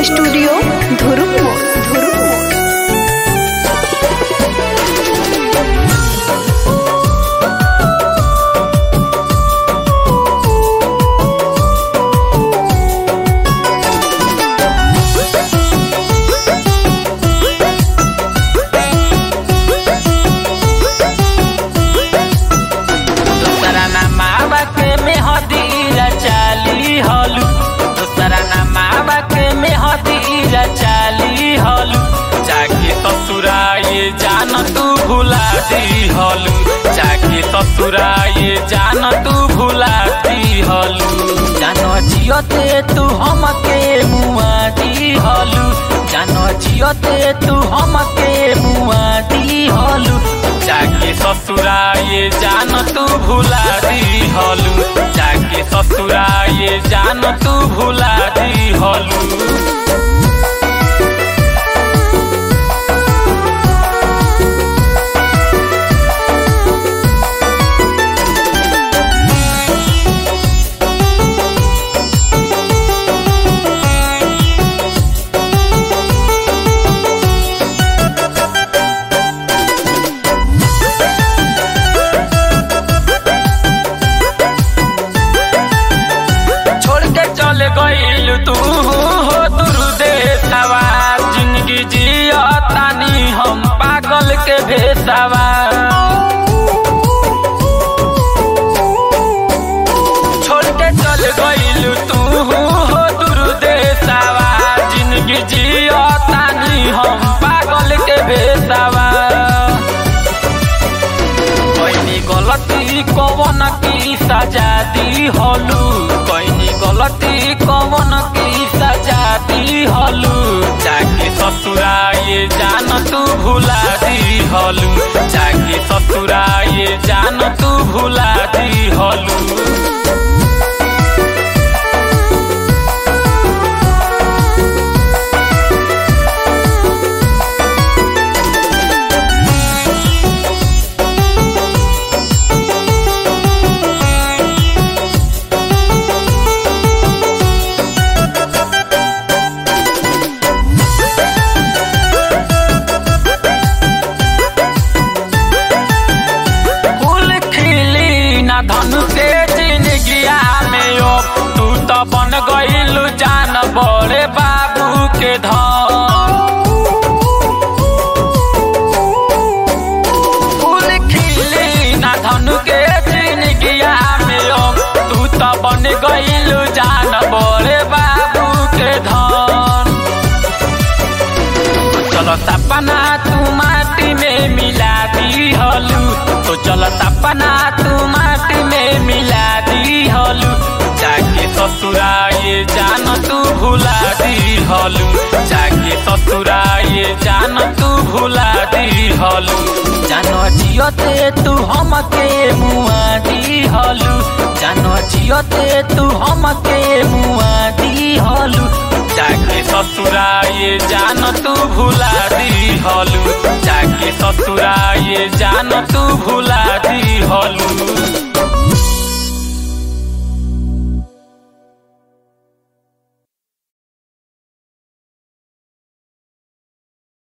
Studio धुरुमो। जान तू भुला दी हलू जाके ससुराए जान तू भुला दी हलू जानो जियते तू हमके मुआ दी हलू जानो जियते तू हमके मुआ दी हलू जाके ससुराए जान तू भुला दी हलू जाके ससुराए जान तू भुला दी हलू। तू हो दूर देशवा जिंदगी जियतानी हम पागल के भेषवा छोड़ के चल गइल तू हो दूर देशवा जिंदगी जियतानी हम पागल के भेषवा कोई गलती कौन की सजा दी हलू कोई गलती कौन की सजा दी हलू जाके ससुराए जान तू भुला दी हलू जाके ससुराए जान तू भुला दी हलू। धनु के जिंदगिया में ओ तू तो बन गइलू जान बड़े बाबू के धन फूल खिली ना धनु के जिंदगिया में ओ तू तो बन गइलू जान बड़े बाबू के धन चलो सपना तू माटी में मिला दी हलू तो चलो सपना तू माटी में मिला दी हलू जाके ससुराए जान तू भुला दी हलू जाके ससुराए जान तू भुला दी हलू जानो जियते तू हमके मुआ दी हलू जानो जियते तू हमके मुआ दी हलू जाके ससुराए जान तू भुला दी हलू जाके ससुराए जान तू भुला